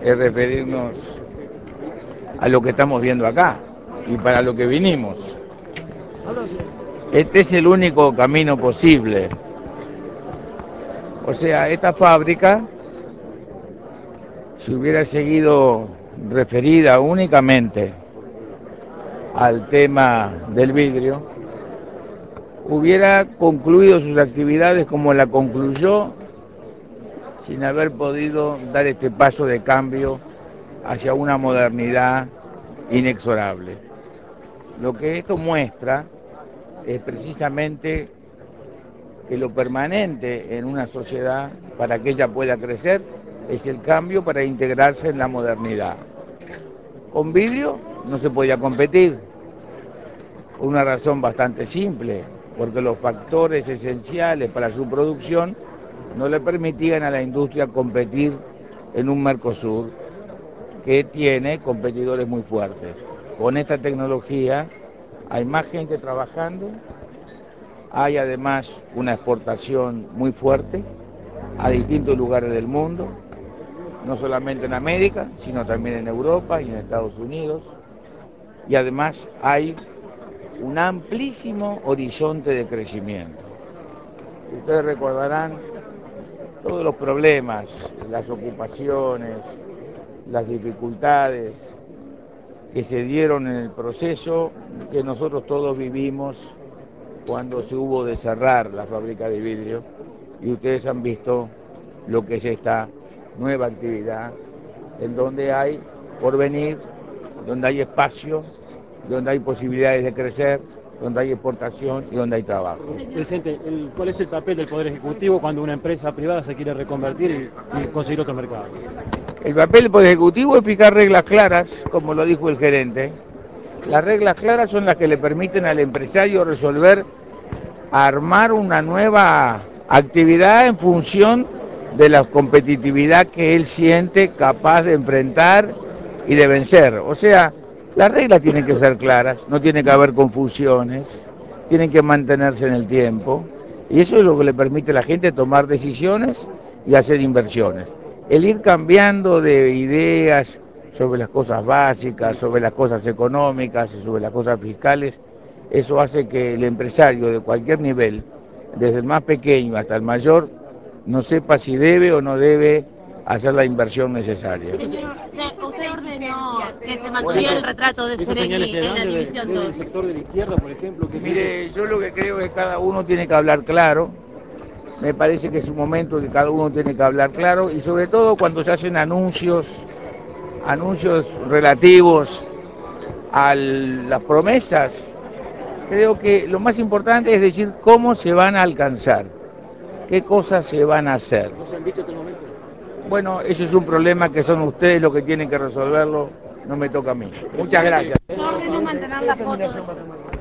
es referirnos a lo que estamos viendo acá y para lo que vinimos. Este es el único camino posible. O sea, esta fábrica, si hubiera seguido referida únicamente al tema del vidrio, hubiera concluido sus actividades como la concluyó, sin haber podido dar este paso de cambio hacia una modernidad inexorable. Lo que esto muestra es precisamente que lo permanente en una sociedad, para que ella pueda crecer, es el cambio para integrarse en la modernidad. Con vidrio no se podía competir, por una razón bastante simple, porque los factores esenciales para su producción no le permitían a la industria competir en un Mercosur que tiene competidores muy fuertes. Con esta tecnología hay más gente trabajando, hay además una exportación muy fuerte a distintos lugares del mundo, no solamente en América, sino también en Europa y en Estados Unidos, y además hay un amplísimo horizonte de crecimiento. Ustedes recordarán todos los problemas, las ocupaciones, las dificultades que se dieron en el proceso que nosotros todos vivimos cuando se hubo de cerrar la fábrica de vidrio, y ustedes han visto lo que es esta nueva actividad en donde hay porvenir, donde hay espacio, donde hay posibilidades de crecer, donde hay exportación y donde hay trabajo. Presidente, ¿cuál es el papel del Poder Ejecutivo cuando una empresa privada se quiere reconvertir y conseguir otro mercado? El papel del Poder Ejecutivo es fijar reglas claras, como lo dijo el gerente. Las reglas claras son las que le permiten al empresario resolver, armar una nueva actividad en función de la competitividad que él siente capaz de enfrentar y de vencer. O sea, las reglas tienen que ser claras, no tiene que haber confusiones, tienen que mantenerse en el tiempo, y eso es lo que le permite a la gente tomar decisiones y hacer inversiones. El ir cambiando de ideas sobre las cosas básicas, sobre las cosas económicas y sobre las cosas fiscales, eso hace que el empresario de cualquier nivel, desde el más pequeño hasta el mayor, no sepa si debe o no debe hacer la inversión necesaria. Señor, usted ordenó que se mantuviera el retrato de Seregni en la División 2. ¿Del sector de la izquierda, por ejemplo? Mire, yo lo que creo es que cada uno tiene que hablar claro. Me parece que es un momento que cada uno tiene que hablar claro, y sobre todo cuando se hacen anuncios relativos a las promesas. Creo que lo más importante es decir cómo se van a alcanzar, qué cosas se van a hacer. ¿No se han dicho hasta el momento? Bueno, eso es un problema que son ustedes los que tienen que resolverlo, no me toca a mí. Muchas gracias. Yo ordeno mantener la foto.